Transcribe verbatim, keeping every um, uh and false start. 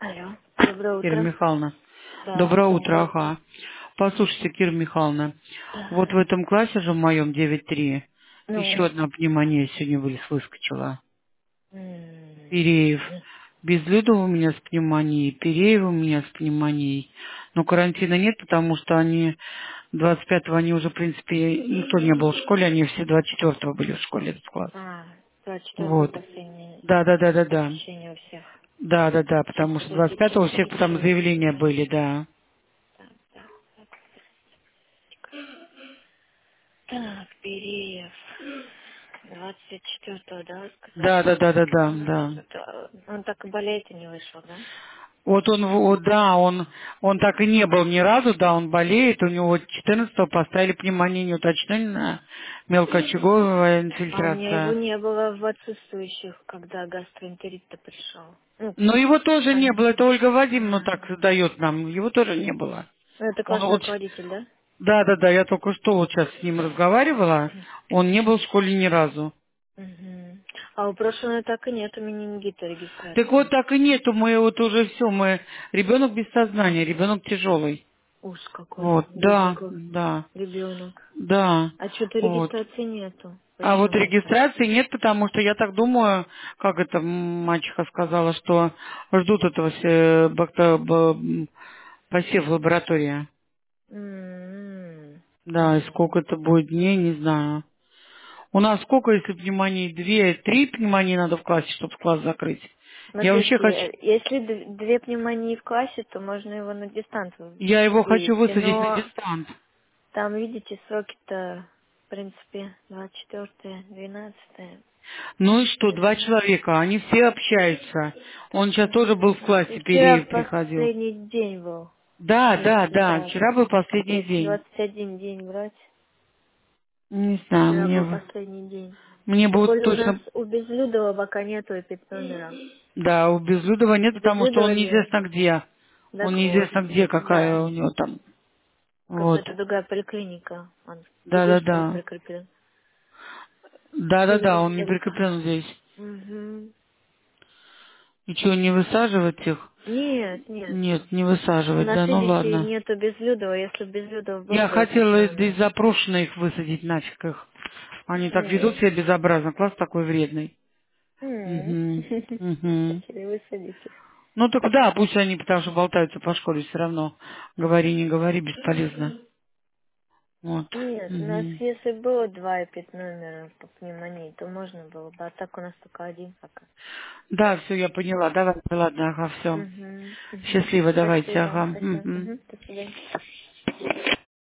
Алло. Доброе Кира утро. Михайловна. Да, Доброе утро, доброе утро. ага. Послушайте, Кира Михайловна, вот Да. в этом классе же в моем девять три еще Ну. одна пневмония сегодня вылез, выскочила. м, Переев. Безлюдов у меня с пневмонией, Переев у меня с пневмонией. Но карантина нет, потому что они двадцать пятого они уже, в принципе, никто не был в школе, они все двадцать четвертого были в школе, этот класс. А, двадцать четвёртое Вот. последнее Да, да, да, да, да. посещение у всех. Да, да, да, Сейчас, потому что двадцать подождите, пятого у я всех там открою заявления календарь. были, да. Так, так, так. Так, Береев. двадцать четвёртого, да, вы Да, сказали? да, да, да, да, Ну, да. что-то он так и болеет и не вышел, да? Вот он, вот, да, он, он так и не был ни разу, да, он болеет, у него четырнадцатого поставили пневмонию неуточненная, мелкоочаговая А у меня его инфильтрация. не было в отсутствующих, когда гастроэнтерит-то пришел. Ну, Но его тоже не было, они... это Ольга Вадимовна А, так дает нам, его тоже не было. ну, это Он классный вот, руководитель, да? да, да, да, я только что вот сейчас с ним разговаривала, он не был в школе ни разу. Мгм. А у прошлого так и нету менингита Так вот регистрации. так и нету, мы вот уже все, мы, ребенок без сознания, ребенок тяжелый. Ужас какой, Вот, да, бедненький да, ребенок. да, А что-то вот. регистрации нету. А вот Почему так? регистрации нет, потому что я так думаю, как это мачеха сказала, что ждут этого се- бакте- б- м, посев в лаборатории. М-м. Да, и сколько это будет дней, не знаю. У нас сколько, если пневмонии? Две, три пневмонии надо в классе, чтобы класс закрыть. Я вообще Смотрите, хочу, э, если д- две пневмонии в классе, то можно его на дистанцию я его хочу вывести. высадить на Но дистант. там, видите, сроки-то, в принципе, двадцать четвёртое, двенадцатое. Ну и что, Сейчас два я... человека, они все общаются. Он сейчас тоже был в И классе, вчера Переев приходил. последний день был. Да, да, да, Регистрации. вчера был последний Если день. двадцать один день брать, Не знаю, вчера мне, был бы- последний день. мне Тем бы вот более у нас точно, у Безлюдова пока нету эпид-номера. да, у Безлюдова нет, У потому что Безлюдова он нет. неизвестно где. Он Так вот, неизвестно где, какая да. у него там. Вот. Какая-то другая поликлиника. Он Да, да, здесь не да. прикреплен. Да, да, да, он не Только. прикреплен здесь. Угу. И что, не высаживать их? Нет, нет. Нет, не У высаживать, нас, да, ну видите, ладно. нету Безлюдова. Если бы Безлюдов был Я бы хотела из эпид-номер. запрошенных высадить нафиг их. Они так ведут М. себя безобразно. Класс такой вредный. М. Угу. Угу. Хотели высадить их. Ну так да, пусть они, потому что болтаются по школе все равно. Говори, не говори, бесполезно. Вот. Нет, у нас Мгм. если было два эпид-номера по пневмонии, то можно было бы. А так у нас только один пока. Да, все, я поняла. Давайте, ладно, ага, все. Угу. Угу. Счастливо, давайте, Спасибо. ага. Спасибо. Мгм. Угу. До свидания.